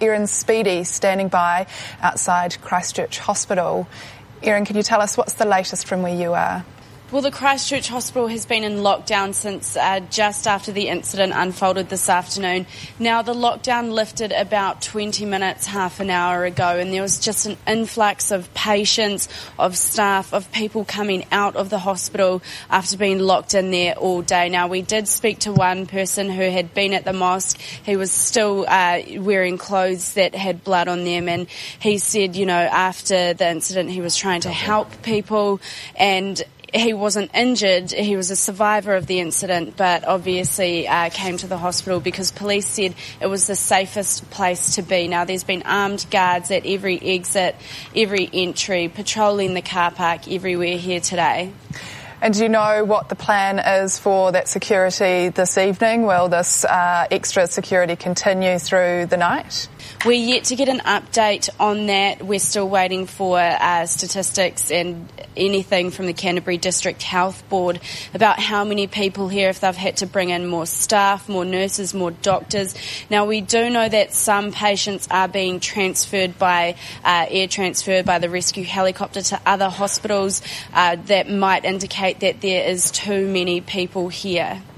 Erin Speedy standing by outside Christchurch Hospital. Erin, can you tell us what's the latest from where you are? Well, the Christchurch Hospital has been in lockdown since just after the incident unfolded this afternoon. Now, the lockdown lifted about 20 minutes, half an hour ago, and there was just an influx of patients, of staff, of people coming out of the hospital after being locked in there all day. Now, we did speak to one person who had been at the mosque. He was still wearing clothes that had blood on them, and he said, you know, after the incident he was trying to help people, and he wasn't injured. He was a survivor of the incident, but obviously came to the hospital because police said it was the safest place to be. Now, there's been armed guards at every exit, every entry, patrolling the car park everywhere here today. And do you know what the plan is for that security this evening? Will this extra security continue through the night? We're yet to get an update on that. We're still waiting for statistics and anything from the Canterbury District Health Board about how many people here, if they've had to bring in more staff, more nurses, more doctors. Now, we do know that some patients are being transferred by air transfer by the rescue helicopter to other hospitals that might indicate that there is too many people here.